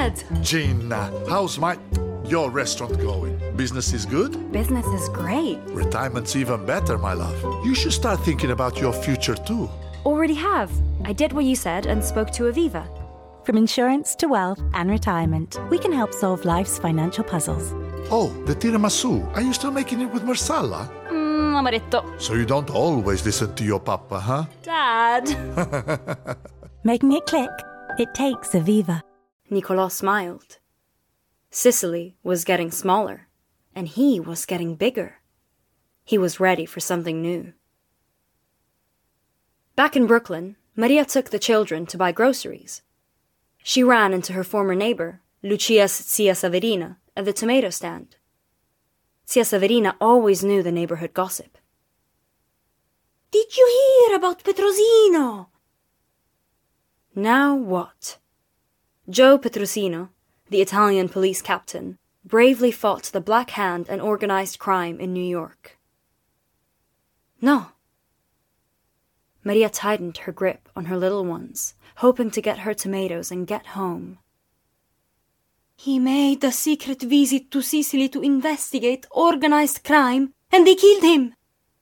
Dad! Gina, how's your restaurant going? Business is good? Business is great. Retirement's even better, my love. You should start thinking about your future too. Already have. I did what you said and spoke to Aviva. From insurance to wealth and retirement, we can help solve life's financial puzzles. Oh, the tiramisu. Are you still making it with Marsala? Amaretto. So you don't always listen to your papa, huh? Dad! Making it click? It takes Aviva. Nicolas smiled. Sicily was getting smaller, and he was getting bigger. He was ready for something new. Back in Brooklyn, Maria took the children to buy groceries. She ran into her former neighbor, Lucia's Zia Saverina, at the tomato stand. Zia Saverina always knew the neighborhood gossip. "Did you hear about Petrosino?" Now what? Joe Petrosino, the Italian police captain, bravely fought the Black Hand and organized crime in New York. No. Maria tightened her grip on her little ones, hoping to get her tomatoes and get home. "He made a secret visit to Sicily to investigate organized crime, and they killed him."